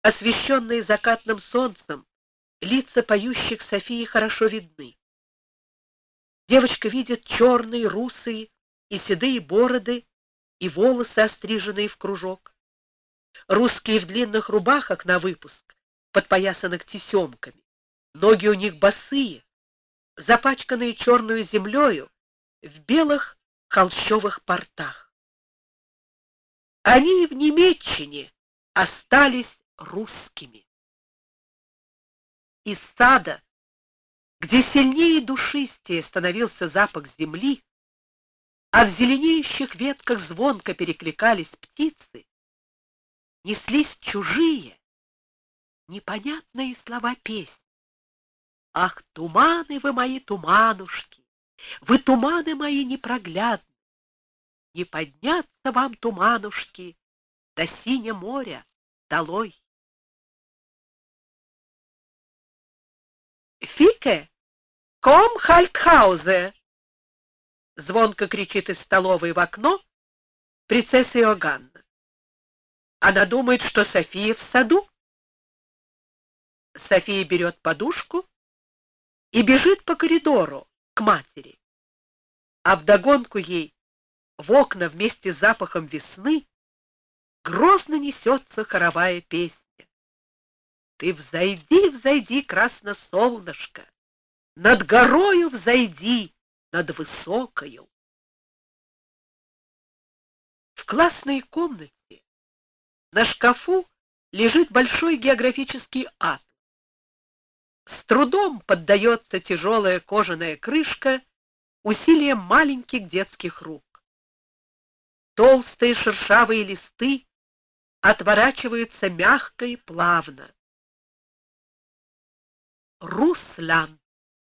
Освещенные закатным солнцем, лица поющих Софии хорошо видны. Девочка видит черные, русые и седые бороды и волосы, остриженные в кружок. Русские в длинных рубахах на выпуск, подпоясанных тесемками. Ноги у них босые, запачканные черную землею, в белых холщовых портах. Они в Немеччине остались русскими. Из сада, где сильнее и душистее становился запах земли, а в зеленеющих ветках звонко перекликались птицы, неслись чужие, непонятные слова песни. Ах, туманы вы мои, туманушки, вы туманы мои непроглядные, не подняться вам, туманушки, до синего моря долой. Фике, ком хальтхаузе! Звонко кричит из столовой в окно принцесса Иоганна. Она думает, что София в саду. София берет подушку и бежит по коридору к матери. А вдогонку ей в окна вместе с запахом весны грозно несется хоровая песня. Ты взойди, взойди, красносолнышко, над горою взойди, над высокою. В классной комнате на шкафу лежит большой географический атлас. С трудом поддается тяжелая кожаная крышка усилием маленьких детских рук. Толстые шершавые листы отворачиваются мягко и плавно. Руслан!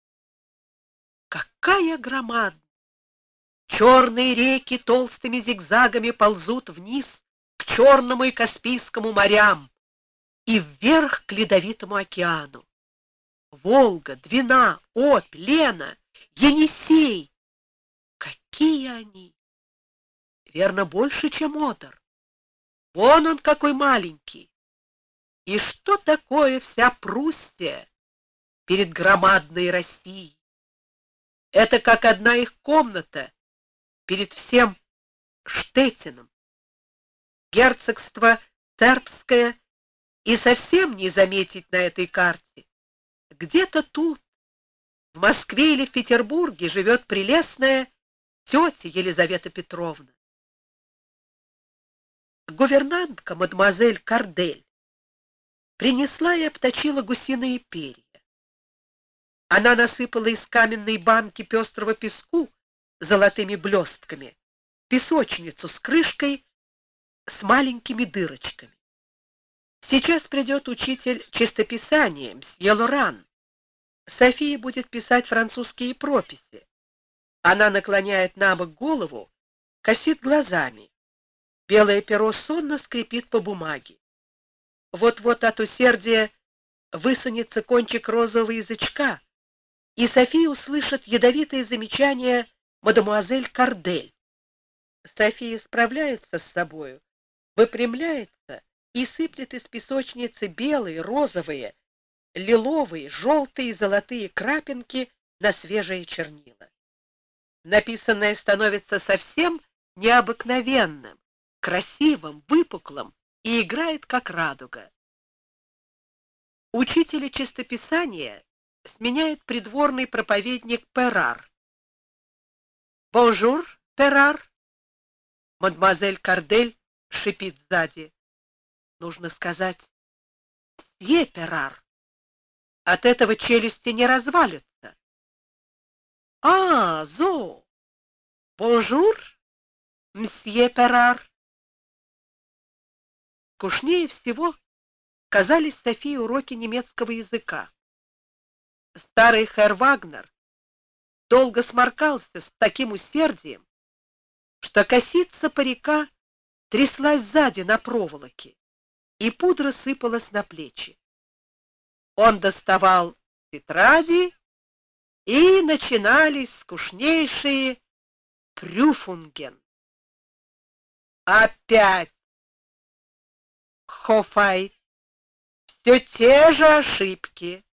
Какая громадная! Черные реки толстыми зигзагами ползут вниз к Черному и Каспийскому морям и вверх к Ледовитому океану. Волга, Двина, Обь, Лена, Енисей. Какие они! Верно, больше, чем Одер. Вон он какой маленький. И что такое вся Пруссия перед громадной Россией? Это как одна их комната перед всем Штеттином. Герцогство Терпское и совсем не заметить на этой карте. Где-то тут, в Москве или в Петербурге, живет прелестная тетя Елизавета Петровна. Гувернантка мадемуазель Кардель принесла и обточила гусиные перья. Она насыпала из каменной банки пестрого песку золотыми блестками песочницу с крышкой с маленькими дырочками. Сейчас придет учитель чистописания, мсье Лоран. София будет писать французские прописи. Она наклоняет набок голову, косит глазами. Белое перо сонно скрипит по бумаге. Вот-вот от усердия высунется кончик розового язычка, и София услышит ядовитые замечания мадемуазель Кардель. София справляется с собою, выпрямляется и сыплет из песочницы белые, розовые, лиловые, желтые и золотые крапинки на свежие чернила. Написанное становится совсем необыкновенным, красивым, выпуклым и играет как радуга. Учителя чистописания сменяет придворный проповедник Перар. «Бонжур, Перар!» Мадемуазель Кардель шипит сзади. Нужно сказать «Мсье Перар». От этого челюсти не развалятся. «А, зо! Бонжур, мсье Перар!» Скучнее всего казались Софии уроки немецкого языка. Старый херр Вагнер долго сморкался с таким усердием, что косица парика тряслась сзади на проволоке, и пудра сыпалась на плечи. Он доставал тетради, и начинались скучнейшие прюфунген. Опять Хофайт, все те же ошибки.